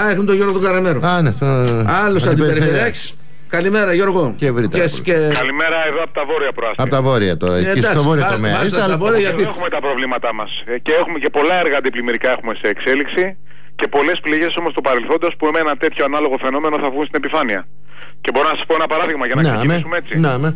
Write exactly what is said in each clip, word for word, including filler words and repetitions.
Α, έχουμε τον Γιώργο τον Καραμέρο. Α, ναι, το... Άλλος αντιπεριφερειάρχης. Καλημέρα Γιώργο. Και και... και... Καλημέρα εδώ από τα βόρεια προάστια. Από τα βόρεια τώρα. Ε, εκεί στο βόρειο τομέα. Είστε στα βόρεια γιατί έχουμε τα προβλήματά μας. Και έχουμε και πολλά έργα αντιπλημμυρικά έχουμε σε εξέλιξη. Και πολλές πληγές όμως του παρελθόντος που με ένα τέτοιο ανάλογο φαινόμενο θα βγουν στην επιφάνεια. Και μπορώ να σας πω ένα παράδειγμα για να να, ξεκινήσουμε με, έτσι. Να, με.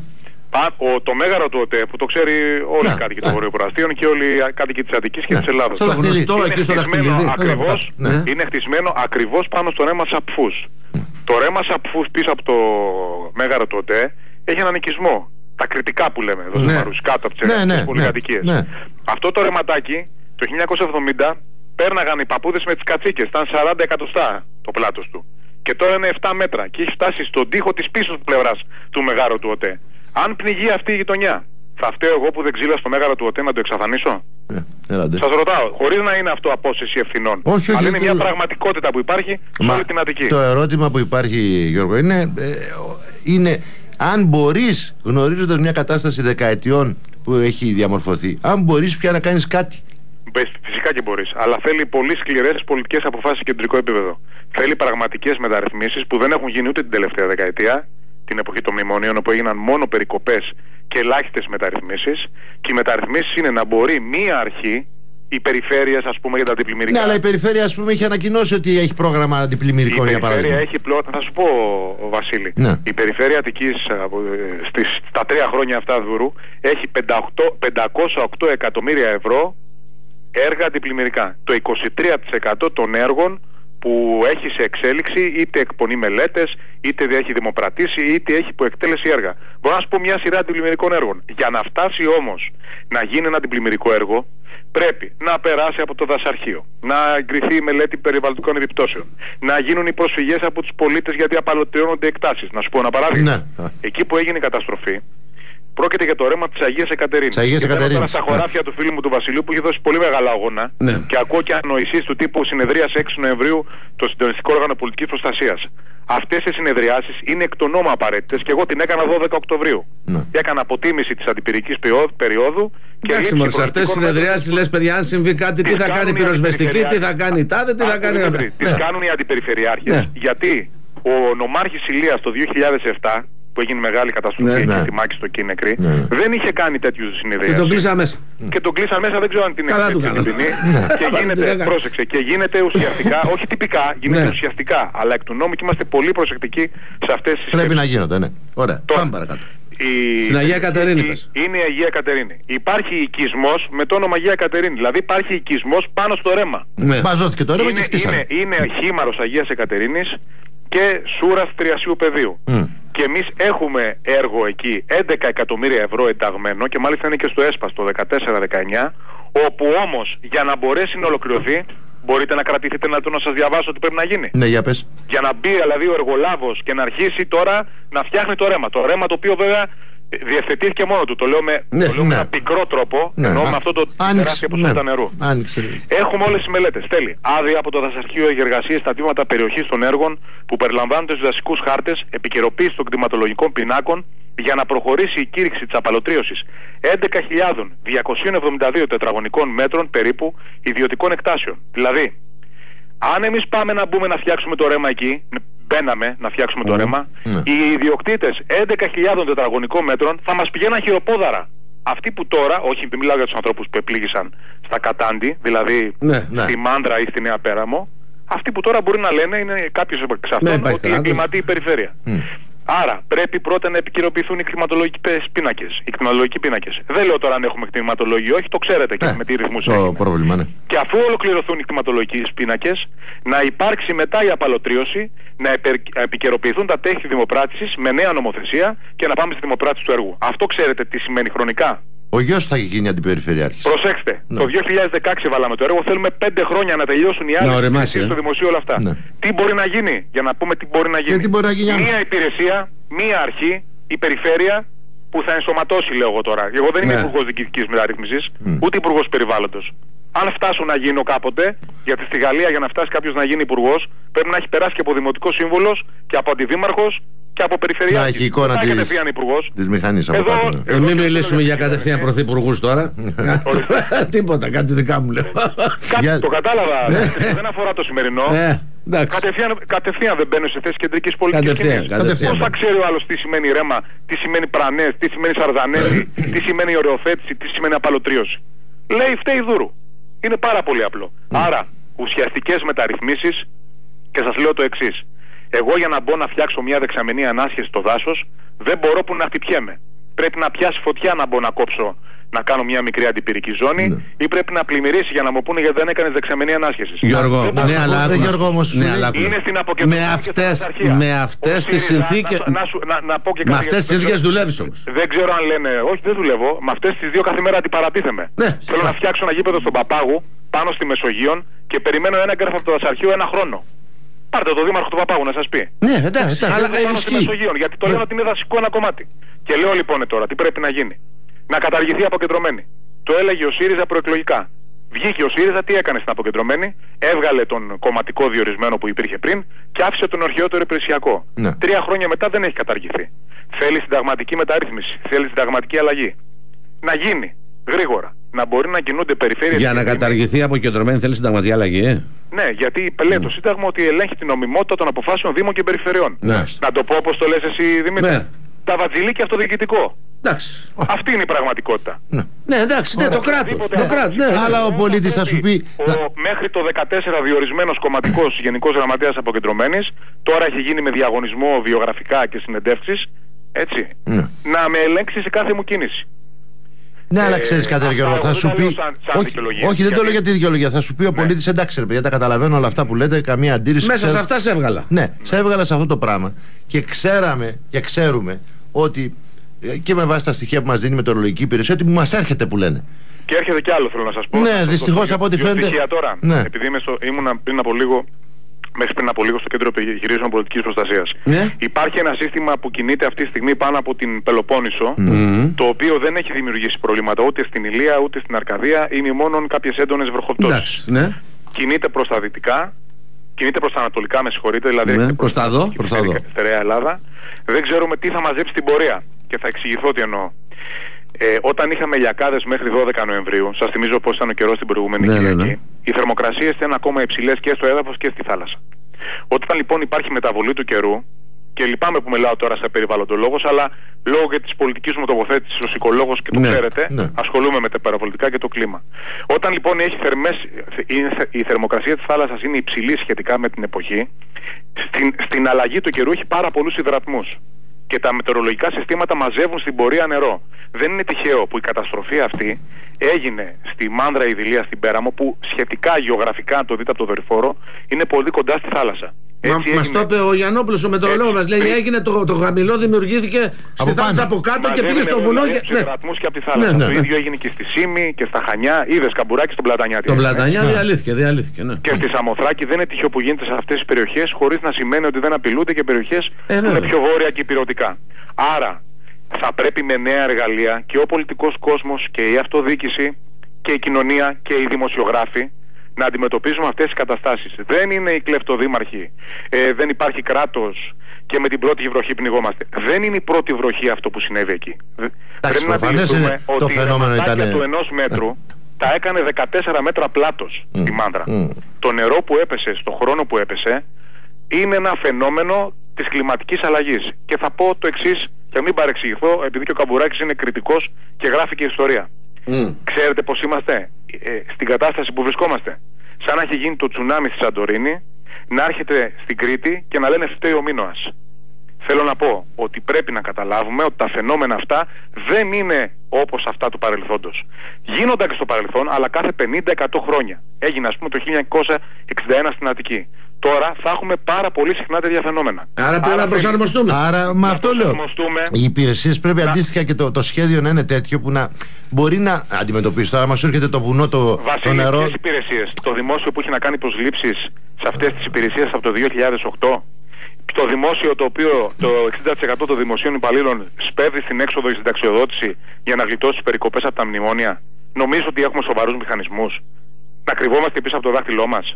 Ο, το μέγαρο του ΟΤΕ που το ξέρει όλοι οι κάτοικοι των βορειοπροαστίων και όλοι οι κάτοικοι της Αττικής και της Ελλάδος. Το γνωστό εκεί στο δαχτυλίδι. Ακριβώς, ναι. Είναι χτισμένο ακριβώς πάνω στο ρέμα Σαπφούς. Το ρέμα Σαπφούς πίσω από το μέγαρο του ΟΤΕ έχει έναν οικισμό. Τα κριτικά που λέμε εδώ στο Μαρούσι, κάτω από τις ναι, ναι, πολυκατοικίες. Ναι, ναι. Αυτό το ρεματάκι το χίλια εννιακόσια εβδομήντα πέρναγαν οι παππούδες με τις κατσίκες, ήταν σαράντα εκατοστά το πλάτος του. Και τώρα είναι επτά μέτρα και έχει φτάσει στον τοίχο της πίσω πλευράς του μεγάρου του ΟΤΕ. Αν πνιγεί αυτή η γειτονιά, θα φταίω εγώ που δεν ξύλα στο μέγαρο του ΟΤΕ να το εξαφανίσω? Yeah, σας ρωτάω, χωρίς να είναι αυτό απόσυση ευθυνών. Όχι, όχι, αλλά είναι όχι, μια όχι. πραγματικότητα που υπάρχει σε όλη την Αττική. Το ερώτημα που υπάρχει, Γιώργο, είναι, ε, είναι αν μπορείς, γνωρίζοντας μια κατάσταση δεκαετιών που έχει διαμορφωθεί, αν μπορείς πια να κάνεις κάτι. Φυσικά και μπορείς, αλλά θέλει πολύ σκληρές πολιτικές αποφάσεις σε κεντρικό επίπεδο. Θέλει πραγματικές μεταρρυθμίσεις που δεν έχουν γίνει ούτε την τελευταία δεκαετία, την εποχή των μνημονίων, όπου έγιναν μόνο περικοπές και ελάχιστες μεταρρυθμίσεις. Και οι μεταρρυθμίσεις είναι να μπορεί μία αρχή, οι περιφέρειες, ας πούμε, για τα αντιπλημμυρικά. Ναι, αλλά η περιφέρεια, ας πούμε, έχει ανακοινώσει ότι έχει πρόγραμμα αντιπλημμυρικών, για παράδειγμα. Η περιφέρεια έχει πλέον, θα σου πω, Βασίλη, ναι. Η περιφέρεια Αττικής στις, στα τρία χρόνια αυτά δούρου έχει πεντακόσια οκτώ εκατομμύρια ευρώ έργα αντιπλημμυρικά. Το είκοσι τρία τοις εκατό των έργων που έχει σε εξέλιξη, είτε εκπονεί μελέτες, είτε έχει δημοπρατήσει, είτε έχει υποεκτέλεση έργα. Μπορώ να σου πω μια σειρά αντιπλημμυρικών έργων. Για να φτάσει όμως να γίνει ένα αντιπλημμυρικό έργο, πρέπει να περάσει από το δασαρχείο, να εγκριθεί η μελέτη περιβαλλοντικών επιπτώσεων, να γίνουν οι προσφυγές από τους πολίτες γιατί απαλωτριώνονται εκτάσεις. Να σου πω ένα παράδειγμα. Ναι. Εκεί που έγινε η καταστροφή, πρόκειται για το ρέμα της Αγίας Εκατερίνης. Αγίας Εκατερίνης. Τώρα στα χωράφια ναι. του φίλου μου του Βασιλείου που έχει δώσει πολύ μεγάλα αγώνα, ναι. Και ακούω και ανοησίες του τύπου συνεδρίασε έξι Νοεμβρίου το συντονιστικό όργανο πολιτικής προστασίας. Αυτές οι συνεδριάσεις είναι εκ των νόμου απαραίτητες και εγώ την έκανα δώδεκα Οκτωβρίου. Ναι. Έκανα αποτίμηση της αντιπυρικής περίοδου. Εντάξει, μόλις αυτές τις συνεδριάσεις λες, παιδιά, αν συμβεί κάτι, τι θα κάνει η πυροσβεστική, τι θα κάνει η τάδε, τι θα κάνει. Τις κάνουν οι αντιπεριφερειάρχες. Γιατί ο νομάρχης Ηλίας το δύο χιλιάδες επτά, που έγινε μεγάλη καταστροφή, ναι, και ναι. τη μάχη στο Κίνεκρη, ναι. δεν είχε κάνει τέτοιου συνεδριάσεις. Και τον κλείσαν μέσα. Και τον κλείσαν μέσα, δεν ξέρω αν την έχει την ποινή. Και γίνεται, πρόσεξε, και γίνεται ουσιαστικά, όχι τυπικά, γίνεται ναι. ουσιαστικά, αλλά εκ του νόμου και είμαστε πολύ προσεκτικοί σε αυτές τις. Πρέπει να γίνονται, ναι. Ωραία, πάμε παρακάτω. Η... Στην Αγία Κατερίνη. Είναι η Αγία Κατερίνη. Υπάρχει οικισμός με το όνομα Αγία Κατερίνη. Δηλαδή υπάρχει οικισμός πάνω στο ρέμα. Ναι. Μπαζώθηκε το ρέμα είναι, και χτίσανε. Είναι, είναι χήμαρος Αγίας Εκατερίνης και Σούρας Τριασίου Πεδίου. Mm. Και εμείς έχουμε έργο εκεί έντεκα εκατομμύρια ευρώ ενταγμένο και μάλιστα είναι και στο ΕΣΠΑ το δεκατέσσερα δεκαεννιά, όπου όμως για να μπορέσει να ολοκληρωθεί, μπορείτε να κρατηθείτε να το να σας διαβάσω τι πρέπει να γίνει. Ναι, για πες. Για να μπει δηλαδή ο εργολάβος και να αρχίσει τώρα να φτιάχνει το ρέμα. Το ρέμα το οποίο βέβαια διευθετήθηκε μόνο του. Το λέω με, ναι, το λέω ναι. με ένα πικρό τρόπο, ναι, ενώ με αυτό το τεράστιο ποσότητα ναι. νερού. Άνοιξε. Έχουμε όλες τις μελέτες. Θέλει άδεια από το δασαρχείο για εργασίες στα τμήματα περιοχής των έργων που περιλαμβάνονται στους δασικούς χάρτες, επικαιροποίηση των κτηματολογικών πινάκων για να προχωρήσει η κήρυξη της απαλωτρίωσης έντεκα χιλιάδες διακόσια εβδομήντα δύο τετραγωνικών μέτρων περίπου ιδιωτικών εκτάσεων. Δηλαδή, αν εμείς πάμε να μπούμε να φτιάξουμε το ρέμα εκεί, μπαίναμε να φτιάξουμε mm. το ρέμα, mm. οι ιδιοκτήτες έντεκα χιλιάδες τετραγωνικών μέτρων θα μας πηγαίναν χειροπόδαρα. Αυτοί που τώρα, όχι μιλάω για τους ανθρώπους που επλήγησαν στα Κατάντι, δηλαδή ναι, ναι. στη Μάντρα ή στη Νέα Πέραμο, αυτοί που τώρα μπορεί να λένε, είναι κάποιος εξ αυτών, ναι, ότι εγκληματεί η περιφέρεια. Mm. Άρα πρέπει πρώτα να επικαιροποιηθούν οι κτηματολογικές πίνακες. Οι κτηματολογικοί πίνακες. Δεν λέω τώρα αν έχουμε κτηματολόγιο, όχι, το ξέρετε και ε, με τι ρυθμούς το πρόβλημα, ναι. Και αφού ολοκληρωθούν οι κτηματολογικοί πίνακες, να υπάρξει μετά η απαλωτρίωση, να επικαιροποιηθούν τα τέχη δημοπράτησης με νέα νομοθεσία και να πάμε στη δημοπράτηση του έργου. Αυτό ξέρετε τι σημαίνει χρονικά. Ο γιος θα γίνει αντιπεριφερειάρχης. Προσέξτε, ναι. το δύο χιλιάδες δεκαέξι βάλαμε το έργο. Θέλουμε πέντε χρόνια να τελειώσουν οι άλλοι να στο δημοσίο όλα αυτά. Ναι. Τι μπορεί να γίνει, για να πούμε τι μπορεί να γίνει. Μπορεί να γίνει μία υπηρεσία, μία αρχή, η περιφέρεια που θα ενσωματώσει, λέω εγώ τώρα. Εγώ δεν είμαι ναι. υπουργός διοικητικής μεταρρύθμισης, mm. ούτε υπουργός περιβάλλοντος. Αν φτάσω να γίνω κάποτε, γιατί στη Γαλλία για να φτάσει κάποιος να γίνει υπουργός, πρέπει να έχει περάσει και από δημοτικό σύμβολος και από αντιδήμαρχος και από περιφερειάρχη. Να έχει εικόνα της μηχανής από κάτω. Ε, μην μιλήσουμε για κατευθείαν πρωθυπουργούς τώρα. Τίποτα, κάτι δικά μου λέω. Το κατάλαβα. Δεν αφορά το σημερινό. Κατευθείαν, κατευθείαν δεν μπαίνουν σε θέση κεντρικής πολιτικής σκηνής. Πώς θα ξέρει ο άλλος τι σημαίνει ρέμα, τι σημαίνει πρανές, τι σημαίνει σαρδανέλη, τι σημαίνει οριοθέτηση, τι σημαίνει απαλωτρίωση. Λέει φταίει Δούρου. Είναι πάρα πολύ απλό. Mm. Άρα ουσιαστικές μεταρρυθμίσεις, και σας λέω το εξής. Εγώ για να μπω να φτιάξω μια δεξαμενή ανάσχεση στο δάσος δεν μπορώ που να χτυπιέμαι. Πρέπει να πιάσει φωτιά να μπω να κόψω, να κάνω μια μικρή αντιπυρική ζώνη, ναι. ή πρέπει να πλημμυρίσει για να μου πούνε γιατί δεν έκανες δεξαμενή ανάσχεση. Γιώργο, δεν ναι, αλλά άκουνα, Γιώργο, όμως, ναι, αλλά είναι στην αποκεντρωμένη με αυτές, με αυτές τις συνθήκες. Να, να, να, να πω και με αυτές τις συνθήκες δουλεύεις όμως. Δεν ξέρω αν λένε, όχι δεν δουλεύω, με αυτές τις δύο κάθε μέρα αντιπαρατίθεμαι. Ναι. Θέλω να φτιάξω ένα γήπεδο στον Παπάγου, πάνω στη Μεσογείων και περιμένω ένα έγγραφο από το δασαρχείο ένα χρόνο. Πάρτε το δήμαρχο του Παπάγου να σας πει. Ναι, εντάξει, αλλά πάνω στη Μεσογείων, γιατί το λένε ότι είναι δασικό ένα κομμάτι. Και λέω λοιπόν τώρα τι πρέπει να γίνει. Να καταργηθεί αποκεντρωμένη. Το έλεγε ο ΣΥΡΙΖΑ προεκλογικά. Βγήκε ο ΣΥΡΙΖΑ, τι έκανε στην αποκεντρωμένη, έβγαλε τον κομματικό διορισμένο που υπήρχε πριν και άφησε τον αρχαιότερο υπηρεσιακό. Ναι. Τρία χρόνια μετά δεν έχει καταργηθεί. Θέλει συνταγματική μεταρρύθμιση, θέλει συνταγματική αλλαγή. Να γίνει γρήγορα. Να μπορεί να κινούνται περιφέρειες. Για να καταργηθεί η αποκεντρωμένη θέλει συνταγματική αλλαγή, ε? Ναι, γιατί λέει mm. το Σύνταγμα ότι ελέγχει την νομιμότητα των αποφάσεων Δήμων και Περιφερειών. Ναι. Να το πω όπως το λες εσύ, Δημήτρη. Ναι. Τα βατζιλί και αυτοδιοικητικό. Εντάξει. Αυτή είναι η πραγματικότητα. Ναι, ναι εντάξει, ναι, το κράτος. Ναι, κράτος ναι. Αλλά ο πολίτης θα σου πει. Ο μέχρι το δεκατέσσερα διορισμένος κομματικός γενικός γραμματέας αποκεντρωμένης, τώρα έχει γίνει με διαγωνισμό βιογραφικά και συνεντεύξεις, έτσι, ναι. να με ελέγξει σε κάθε μου κίνηση. Ναι, αλλά ξέρεις κάτι, Γιώργο, θα σου πει. Σαν, σαν όχι, όχι, δεν το λέω για τη δικαιολογία. Θα σου πει ο πολίτης, εντάξει, ρε παιδιά, τα καταλαβαίνω όλα αυτά που λέτε, καμία αντίρρηση. Μέσα σε αυτά σε έβγαλα. Ναι, σε έβγαλα σε αυτό το πράγμα. Και ξέραμε και ξέρουμε ότι και με βάση τα στοιχεία που μας δίνει η μετεωρολογική υπηρεσία, ότι μας έρχεται που λένε. Και έρχεται κι άλλο, θέλω να σας πω. Ναι, δυστυχώς από ό,τι φαίνεται. Στοιχεία τώρα, ναι. Επειδή ήμουν πριν από λίγο. Μέχρι πριν από λίγο στο Κέντρο Επιχειρήσεων Πολιτικής Προστασίας. Yeah. Υπάρχει ένα σύστημα που κινείται αυτή τη στιγμή πάνω από την Πελοπόννησο, mm-hmm. το οποίο δεν έχει δημιουργήσει προβλήματα ούτε στην Ηλία ούτε στην Αρκαδία, είναι μόνο κάποιες έντονες βροχοπτώσεις. Yeah. Κινείται προς τα δυτικά, κινείται προς τα ανατολικά, με συγχωρείτε, δηλαδή yeah. προς τα δω, προς τα δω. Στερεά Ελλάδα. Δεν ξέρουμε τι θα μαζέψει στην πορεία και θα εξηγηθώ τι εννοώ. Ε, όταν είχαμε ηλιακάδες μέχρι δώδεκα Νοεμβρίου, σας θυμίζω πώς ήταν ο καιρός την προηγούμενη ναι, Κυριακή, ναι, ναι. οι θερμοκρασίες ήταν ακόμα υψηλές και στο έδαφος και στη θάλασσα. Όταν λοιπόν υπάρχει μεταβολή του καιρού, και λυπάμαι που μιλάω τώρα σε περιβαλλοντολόγος, αλλά λόγω και της πολιτικής μου τοποθέτησης ως οικολόγος και το ναι, ξέρετε, ναι. ασχολούμαι με τα περιβαλλοντικά και το κλίμα. Όταν λοιπόν έχει θερμές, η θερμοκρασία της θάλασσας είναι υψηλή σχετικά με την εποχή, στην, στην αλλαγή του καιρού έχει πάρα πολλούς υδρατμούς. Και τα μετεωρολογικά συστήματα μαζεύουν στην πορεία νερό. Δεν είναι τυχαίο που η καταστροφή αυτή έγινε στη Μάνδρα Ιδηλία στην Πέραμο, που σχετικά γεωγραφικά, αν το δείτε από το δορυφόρο, είναι πολύ κοντά στη θάλασσα. Μα μας το είπε ο Γιαννόπουλος, ο μετεωρολόγος μας, λέει πριν... έγινε το, το χαμηλό δημιουργήθηκε στη θάλασσα από κάτω και πήγε στο βουνό. Και... Ναι. Και από τη θάλασσα. Ναι, ναι, ναι. Το ίδιο έγινε και στη Σύμη και στα Χανιά. Είδες Καμπουράκι στον Πλατανιά. Στον Πλατανιά διαλύθηκε, διαλύθηκε. Ναι. Και στη Σαμοθράκη δεν είναι τυχαίο που γίνεται σε αυτές τις περιοχές, χωρίς να σημαίνει ότι δεν απειλούνται και περιοχές ε, που είναι πιο βόρεια και υπηρετικά. Άρα θα πρέπει με νέα εργαλεία και ο πολιτικός κόσμος και η αυτοδιοίκηση και η κοινωνία και οι δημοσιογράφοι να αντιμετωπίζουμε αυτές τις καταστάσεις. Δεν είναι οι κλεφτοδήμαρχοι, ε, δεν υπάρχει κράτος και με την πρώτη βροχή πνιγόμαστε. Δεν είναι η πρώτη βροχή αυτό που συνέβη εκεί. Πρέπει να αντιληφθούμε ότι η ραματάκια του ενός μέτρου τα έκανε δεκατέσσερα μέτρα πλάτος mm. τη Μάνδρα. Mm. Το νερό που έπεσε στο χρόνο που έπεσε είναι ένα φαινόμενο της κλιματικής αλλαγής. Και θα πω το εξής, για να μην παρεξηγηθώ, επειδή και ο Καμπουράκης είναι κριτικός και γράφει και ιστορία. Mm. Ξέρετε πως είμαστε ε, στην κατάσταση που βρισκόμαστε. Σαν να έχει γίνει το τσουνάμι στη Σαντορίνη, να έρχεται στην Κρήτη και να λένε φταίει ο Μίνωας. Θέλω να πω ότι πρέπει να καταλάβουμε ότι τα φαινόμενα αυτά δεν είναι όπως αυτά του παρελθόντος. Γίνονταν και στο παρελθόν, αλλά κάθε πενήντα με εκατό χρόνια. Έγινε ας πούμε το χίλια εννιακόσια εξήντα ένα στην Αττική. Τώρα θα έχουμε πάρα πολύ συχνά τέτοια φαινόμενα. Άρα πρέπει να προσαρμοστούμε. Άρα, με αυτό λέω. Οι υπηρεσίες πρέπει να... αντίστοιχα και το, το σχέδιο να είναι τέτοιο που να μπορεί να αντιμετωπίσει. Τώρα, μας έρχεται το βουνό, το, το νερό. Βασιλικές υπηρεσίες. Το δημόσιο που έχει να κάνει προσλήψεις σε αυτές τις υπηρεσίες από το δύο χιλιάδες οκτώ. Το δημόσιο, το οποίο το εξήντα τοις εκατό των δημοσίων υπαλλήλων σπέβδει στην έξοδο η συνταξιοδότηση για να γλιτώσει τις περικοπές από τα μνημόνια. Νομίζω ότι έχουμε σοβαρούς μηχανισμούς να κρυβόμαστε πίσω από το δάχτυλό μας.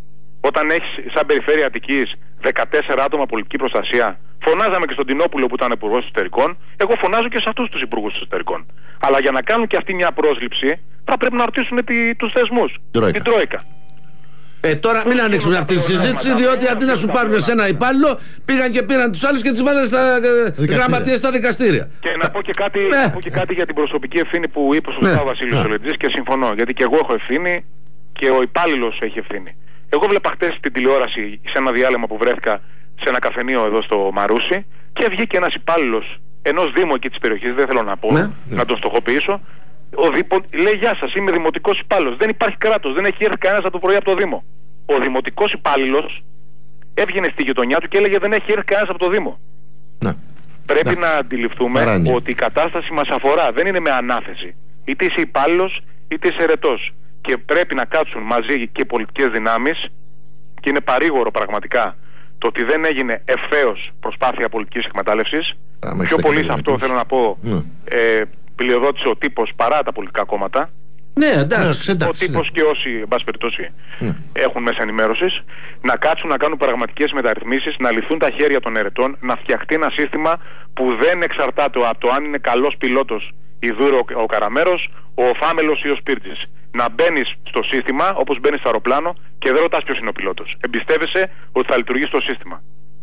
Όταν έχεις σαν περιφέρεια Αττικής δεκατέσσερα άτομα πολιτική προστασία, φωνάζαμε και στον Τινόπουλο που ήταν υπουργός εσωτερικών, εγώ φωνάζω και σε αυτούς τους υπουργούς εσωτερικών. Αλλά για να κάνουν και αυτοί μια πρόσληψη, θα πρέπει να ρωτήσουν τους θεσμούς, την Τρόικα. Ε, τώρα μην ανοίξουμε αυτή τη συζήτηση, διότι αντί να σου πάρουν σε ένα υπάλληλο, πήγαν και πήραν τους άλλους και τις βάλανε στα γραμματείες στα δικαστήρια. Και να πω και κάτι, ναι. να πω και κάτι για την προσωπική ευθύνη που είπε σωστά ναι. ο Βασίλης Σολετζής και συμφωνώ. Γιατί και εγώ έχω ευθύνη και ο υπάλληλος έχει ευθύνη. Εγώ βλέπα χτες στην τηλεόραση σε ένα διάλειμμα που βρέθηκα σε ένα καφενείο εδώ στο Μαρούσι και βγήκε ένας υπάλληλος ενός Δήμου εκεί της περιοχής, δεν θέλω να πω, ναι. να τον στοχοποιήσω. Ο Δήμο, λέει γεια σας, είμαι δημοτικός υπάλληλος. Δεν υπάρχει κράτος, δεν έχει έρθει κανένας από το πρωί από το Δήμο. Ο δημοτικός υπάλληλος έβγαινε στη γειτονιά του και έλεγε δεν έχει έρθει κανένας από το Δήμο. Να. Πρέπει να, να αντιληφθούμε Παράνει. ότι η κατάσταση μας αφορά, δεν είναι με ανάθεση. Είτε είσαι υπάλληλος είτε είσαι ερετός. Και πρέπει να κάτσουν μαζί και οι πολιτικές δυνάμεις και είναι παρήγορο πραγματικά το ότι δεν έγινε ευθέως προσπάθεια πολιτικής εκμετάλλευσης. Πιο πολύ σε αυτό θέλω να πω ναι. ε, πλειοδότησε ο τύπος παρά τα πολιτικά κόμματα. Ναι, εντάξει, εντάξει, ο τύπος ναι. και όσοι, εν πάση περιπτώσει, ναι. έχουν μέσα ενημέρωσης, να κάτσουν να κάνουν πραγματικές μεταρρυθμίσεις, να λυθούν τα χέρια των ερετών, να φτιαχτεί ένα σύστημα που δεν εξαρτάται από το αν είναι καλός πιλότος η Δούρο ο Καραμέρος, ο Φάμελος ή ο Σπίρτζης. Να μπαίνεις στο σύστημα όπως μπαίνεις στο αεροπλάνο και δεν ρωτάς ποιος είναι ο πιλότος. Εμπιστεύεσαι ότι θα λειτουργήσει το σύστημα.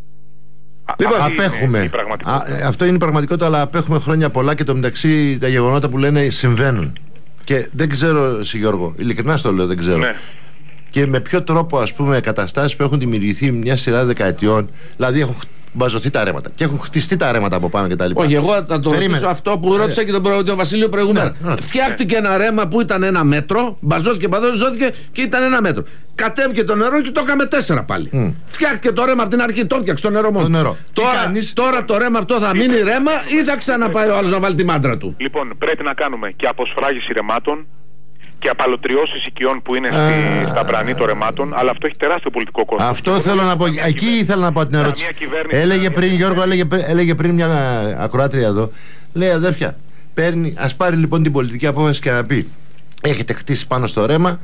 Λοιπόν, απέχουμε. Είναι Α, αυτό είναι η πραγματικότητα, αλλά απέχουμε χρόνια πολλά και το μεταξύ τα γεγονότα που λένε συμβαίνουν. Και δεν ξέρω, εσύ Γιώργο, ειλικρινά στο λέω, δεν ξέρω. Ναι. Και με ποιο τρόπο, ας πούμε, καταστάσεις που έχουν δημιουργηθεί μια σειρά δεκαετιών, δηλαδή έχουν μπαζωθεί τα ρέματα και έχουν χτιστεί τα ρέματα από πάνω κτλ. Όχι, εγώ θα το ρωτήσω αυτό που ρώτησα και τον, προ... τον Βασίλειο προηγούμενα. Ναι, ναι. Φτιάχτηκε ένα ρέμα που ήταν ένα μέτρο, μπαζώθηκε, μπαζώθηκε και ήταν ένα μέτρο. Κατέβηκε το νερό και το έκαμε τέσσερα πάλι. Mm. Φτιάχτηκε το ρέμα από την αρχή, το φτιάξε το νερό μόνο. Το νερό. Τώρα, κάνεις... τώρα το ρέμα αυτό θα μείνει ρέμα ή θα ξαναπάει ο άλλος να βάλει τη μάντρα του. Λοιπόν, πρέπει να κάνουμε και αποσφράγιση ρεμάτων και απαλωτριώσεις οικειών που είναι στη, στα μπρανή των ρεμάτων, αλλά αυτό έχει τεράστιο πολιτικό κόστος. Αυτό θέλω να πω. Εκεί ήθελα να πω την ερώτηση. Έλεγε πριν, Γιώργο, έλεγε, έλεγε πριν μια ακροάτρια εδώ, λέει αδέρφια, παίρνει, ας πάρει λοιπόν την πολιτική απόφαση και να πει: έχετε χτίσει πάνω στο ρέμα,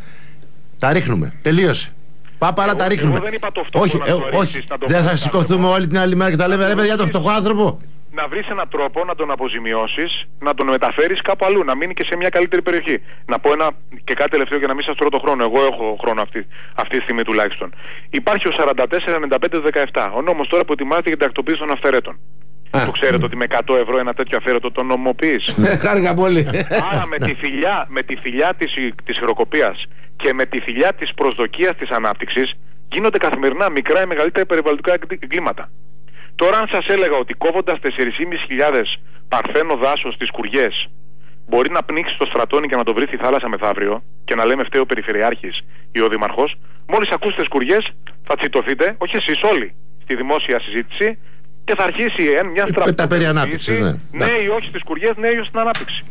τα ρίχνουμε. Τελείωσε. Πάπαρα τα ρίχνουμε. Εγώ δεν είπα το φτωχό. Όχι, ε, όχι. Δεν θα σηκωθούμε όλη την άλλη μέρα και θα λέμε ρε παιδιά, το φτωχό άνθρωπο. Να βρεις έναν τρόπο να τον αποζημιώσεις, να τον μεταφέρεις κάπου αλλού, να μείνει και σε μια καλύτερη περιοχή. Να πω ένα και κάτι τελευταίο για να μην σας τρώω το χρόνο. Εγώ έχω χρόνο αυτή, αυτή τη στιγμή τουλάχιστον. Υπάρχει ο σαράντα τέσσερα ενενήντα πέντε δεκαεπτά. Ο νόμος τώρα που ετοιμάζεται για την τακτοποίηση των αυθαιρέτων. Το ξέρετε ότι με εκατό ευρώ ένα τέτοιο αυθαίρετο το νομιμοποιείς. Χάρηκα πολύ. Άρα με τη φιλιά, με τη φιλιά της, της χειροκοπίας και με τη φιλιά της προσδοκίας της ανάπτυξης γίνονται καθημερινά μικρά ή μεγαλύτερα περιβαλλοντικά εγκλήματα. Τώρα αν σας έλεγα ότι κόβοντας τέσσερις χιλιάδες πεντακόσιες παρθένο δάσος στις Κουριές μπορεί να πνίξει το στρατόνι και να το βρει στη θάλασσα μεθαύριο και να λέμε φταίει ο Περιφερειάρχης ή ο Δήμαρχος, μόλις ακούσετε τις Κουριές θα τσιτωθείτε, όχι εσείς όλοι, στη δημόσια συζήτηση και θα αρχίσει ε, μια στρατηγική ναι. ναι ή όχι στις Κουριές, ναι ή όχι στην ανάπτυξη.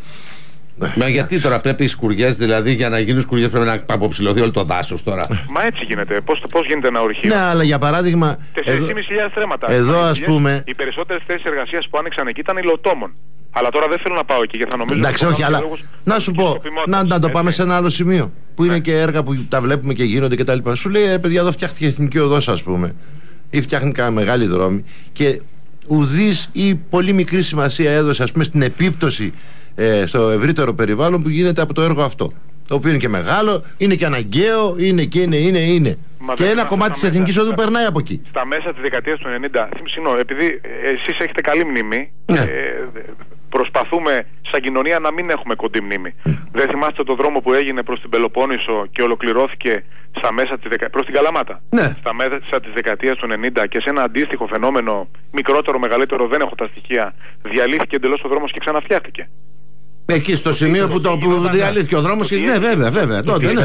Μα γιατί τώρα πρέπει οι σκουριές, δηλαδή για να γίνουν σκουριές πρέπει να αποψηλωθεί όλο το δάσος τώρα. Μα έτσι γίνεται. Πώς, πώς γίνεται ένα ορυχείο. Ναι, αλλά για παράδειγμα. τέσσερις χιλιάδες πεντακόσια θρέματα. Εδώ ας πούμε. Οι περισσότερες θέσεις εργασίας που άνοιξαν εκεί ήταν υλοτόμων. Αλλά τώρα δεν θέλω να πάω εκεί γιατί θα νομίζω. Εντάξει, όχι, αλλά να σου πω. Να, να το πάμε σε ένα άλλο σημείο. Που είναι και έργα που τα βλέπουμε και γίνονται κτλ. Σου λέει, παιδιά, εδώ φτιάχτηκε η Εθνική Οδός, ας πούμε. Ή φτιάχνει κάνα μεγάλη δρόμη. Και ουδής ή πολύ μικρή σημασία έδωσε, ας πούμε, στην επίπτωση. Ε, στο ευρύτερο περιβάλλον που γίνεται από το έργο αυτό. Το οποίο είναι και μεγάλο, είναι και αναγκαίο, είναι και είναι, είναι, είναι. Μα και ένα κομμάτι της Εθνικής Οδού περνάει από εκεί. Στα μέσα της δεκαετίας του ενενήντα, συγγνώμη, επειδή εσείς έχετε καλή μνήμη, ναι. ε, προσπαθούμε σαν κοινωνία να μην έχουμε κοντή μνήμη. Mm. Δεν θυμάστε το δρόμο που έγινε προς την Πελοπόννησο και ολοκληρώθηκε στα μέσα της δεκα... προς την Καλαμάτα. Ναι. Στα μέσα της δεκαετίας του ενενήντα και σε ένα αντίστοιχο φαινόμενο, μικρότερο, μεγαλύτερο, δεν έχω τα στοιχεία, διαλύθηκε εντελώς ο δρόμος και ξαναφτιάχτηκε. Εκεί στο σημείο που, το, που διαλύθηκε ο δρόμος και ναι, βέβαια, βέβαια. Το τι έχει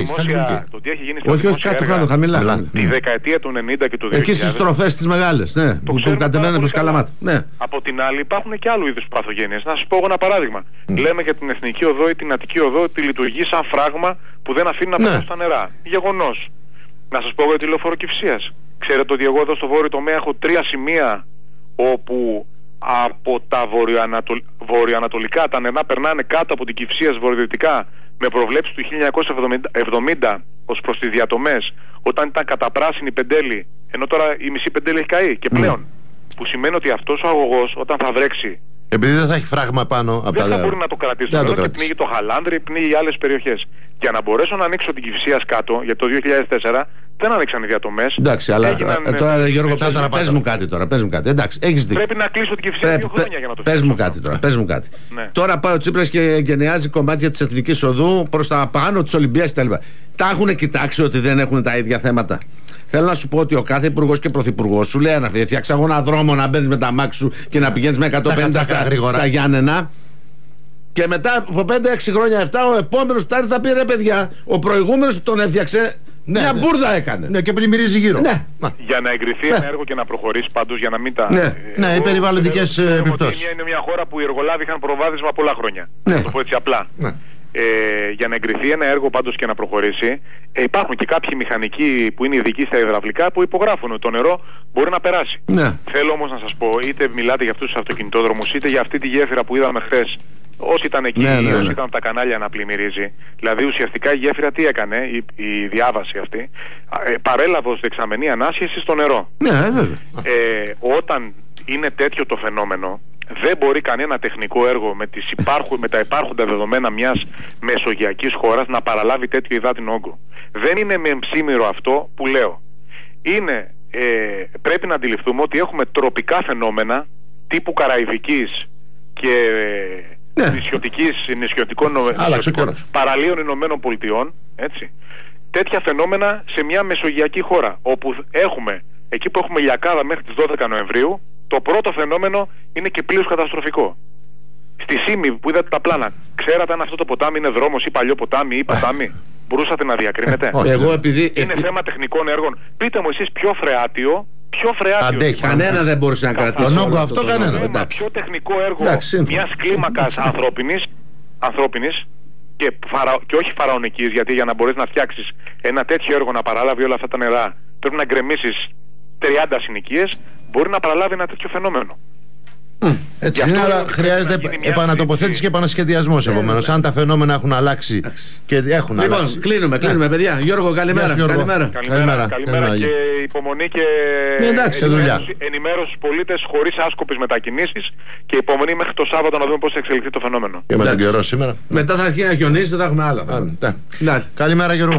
γίνει στα δημόσια έργα χαμηλά. Τη δεκαετία του ενενήντα και του δύο χιλιάδες. Εκεί στις στροφές τις μεγάλες, ναι, που κατεβαίνουν προς Καλαμάτα. Από την άλλη υπάρχουν και άλλου είδους παθογένειες. Να σας πω εγώ ένα παράδειγμα. Λέμε για την Εθνική Οδό ή την Αττική Οδό ότι λειτουργεί σαν φράγμα που δεν αφήνει να περνούν στα νερά. Γεγονός. Να σας πω εγώ για τη λεωφόρο Κυφσίας. Ξέρετε ότι εγώ εδώ στο βόρειο τομέα έχω τρία σημεία όπου από τα βορειοανατολ... βορειοανατολικά τα νερά περνάνε κάτω από την Κυφσίας βορειοδυτικά με προβλέψεις του χίλια εννιακόσια εβδομήντα ως προς τις διατομές όταν ήταν καταπράσινη Πεντέλη, ενώ τώρα η μισή Πεντέλη έχει καεί και πλέον mm. που σημαίνει ότι αυτός ο αγωγός όταν θα βρέξει Επειδή δεν θα έχει φράγμα πάνω από δεν τα... θα μπορεί να το κρατήσει το νερό και πνίγει το Χαλάνδρη, πνίγει άλλες περιοχές. Για να μπορέσω να ανοίξω την Κυφσίας κάτω, για το δύο χιλιάδες τέσσερα δεν άνοιξαν οι διατομές. Εντάξει, αλλά έγιναν... τώρα Γιώργο, πες, πες, πες μου κάτι τώρα. Πες μου κάτι. Εντάξει, έχεις δίκιο. Πρέπει να κλείσω την Κυφσία δύο χρόνια για να το πες μου κάτι τώρα. Πες μου κάτι. Ναι. Τώρα πάει ο Τσίπρας και γενεάζει κομμάτια της Εθνικής Οδού προς τα πάνω της Ολυμπίας κτλ. Τα έχουν κοιτάξει ότι δεν έχουν τα ίδια θέματα. Θέλω να σου πω ότι ο κάθε υπουργό και πρωθυπουργό σου λέει να φτιάξει αγώνα δρόμο να μπαίνει με τα μάξι σου και να πηγαίνει με εκατόν πενήντα στα, στα Γιάννενα. Και μετά από πέντε έξι χρόνια, επτά, ο επόμενο που θα πει ρε παιδιά, ο προηγούμενο που τον έφτιαξε. Ναι, μια ναι. μπουρδα έκανε. Ναι, και πλημμυρίζει γύρω. Ναι. Για να εγκριθεί ναι. ένα έργο και να προχωρήσει πάντως, για να μην τα. Ναι, ε, ναι οι περιβαλλοντικές επιπτώσεις. Είναι μια χώρα που οι εργολάβοι είχαν προβάδισμα πολλά χρόνια. Ναι. Να το πω έτσι απλά. Ναι. Ε, για να εγκριθεί ένα έργο πάντως και να προχωρήσει, ε, υπάρχουν και κάποιοι μηχανικοί που είναι ειδικοί στα υδραυλικά που υπογράφουν ότι το νερό μπορεί να περάσει. Ναι. Θέλω όμως να σας πω, είτε μιλάτε για αυτούς τους αυτοκινητόδρομους, είτε για αυτή τη γέφυρα που είδαμε χθες. Όσοι ήταν εκεί, ναι, ναι, ναι. όσοι ήταν από τα κανάλια να πλημμυρίζει, δηλαδή ουσιαστικά η γέφυρα τι έκανε, η, η διάβαση αυτή, ε, παρέλαβε ως δεξαμενή ανάσχεση στο νερό. Ναι, βέβαια. Ε, όταν είναι τέτοιο το φαινόμενο, δεν μπορεί κανένα τεχνικό έργο με, τις υπάρχου, με τα υπάρχοντα δεδομένα μιας μεσογειακής χώρας να παραλάβει τέτοιο υδάτινο όγκο. Δεν είναι με εμψήμυρο αυτό που λέω. Είναι, ε, πρέπει να αντιληφθούμε ότι έχουμε τροπικά φαινόμενα τύπου Καραϊβικής και ε, ναι. νησιωτικής, νησιωτικών, νησιωτικών παραλίων Ηνωμένων Πολιτειών, έτσι. Τέτοια φαινόμενα σε μια μεσογειακή χώρα, όπου έχουμε, εκεί που έχουμε ηλιακάδα μέχρι τις δώδεκα Νοεμβρίου, το πρώτο φαινόμενο είναι και πλήρως καταστροφικό. Στη Σύμη που είδατε τα πλάνα, ξέρατε αν αυτό το ποτάμι είναι δρόμος ή παλιό ποτάμι ή ποτάμι? Μπορούσατε να διακρίνετε? Εγώ επειδή, είναι επί... θέμα τεχνικών έργων. Πείτε μου εσείς ποιο φρεάτιο, ποιο φρεάτιο. Αντέχει, κανένα δεν μπορούσε να κρατήσει τον όγκο αυτό, κανένα. Θέμα, ποιο τεχνικό έργο μιας κλίμακας ανθρώπινης, ανθρώπινης και, φαρα... και όχι φαραωνικής, γιατί για να μπορείς να φτιάξεις ένα τέτοιο έργο να παραλάβει όλα αυτά τα νερά πρέπει να γκρεμίσεις τριάντα συνοικίες, μπορεί να παραλάβει ένα τέτοιο φαινόμενο. Mm. Έτσι είναι, αλλά χρειάζεται επανατοποθέτηση και επανασχεδιασμός. Επομένως, αν τα φαινόμενα έχουν αλλάξει και έχουν λοιπόν, αλλάξει. Λοιπόν, κλείνουμε, κλείνουμε, yeah. παιδιά. Γιώργο, καλημέρα. Γιώργο. Καλημέρα. Καλημέρα. Καλημέρα. Καλημέρα και υπομονή και εντάξει, ενημέρωση, ενημέρωση στους πολίτες χωρίς άσκοπες μετακινήσεις και υπομονή μέχρι το Σάββατο να δούμε πώς θα εξελιχθεί το φαινόμενο. Και με τον καιρό σήμερα. Μετά θα αρχίσει να χιονίζει, θα έχουμε άλλα. Καλημέρα, Γιώργο.